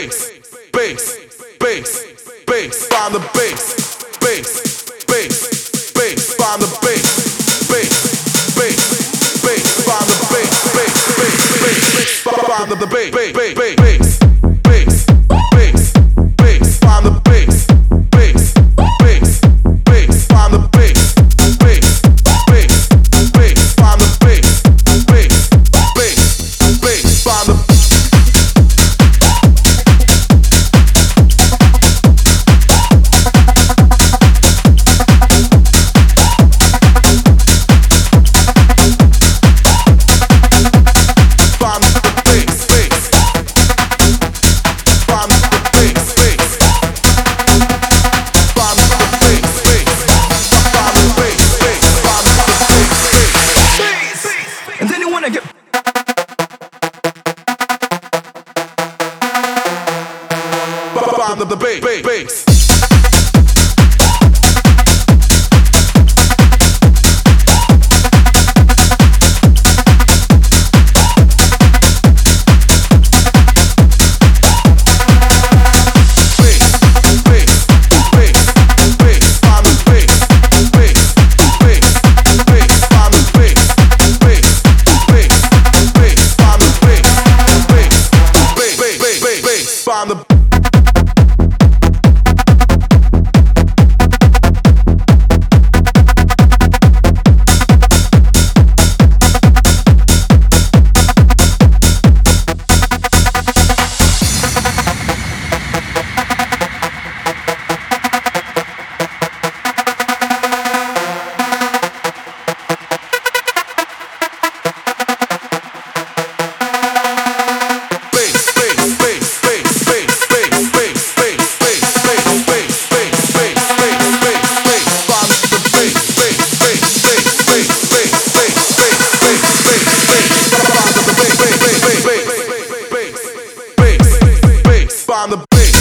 bass, bass, bass, bass, find the bass, bass, bass, bass, find the bass, bass, bass, bass, find the bass, bass, bass, bass, bass, find the bass, bass, bass, bass, bass, bass, bass, find the bass, bass, bass, bass, find the bass, bass, bass, bass, find the bass, bass, bass, bass, find the the bass, bass, bass. Find the on the bass.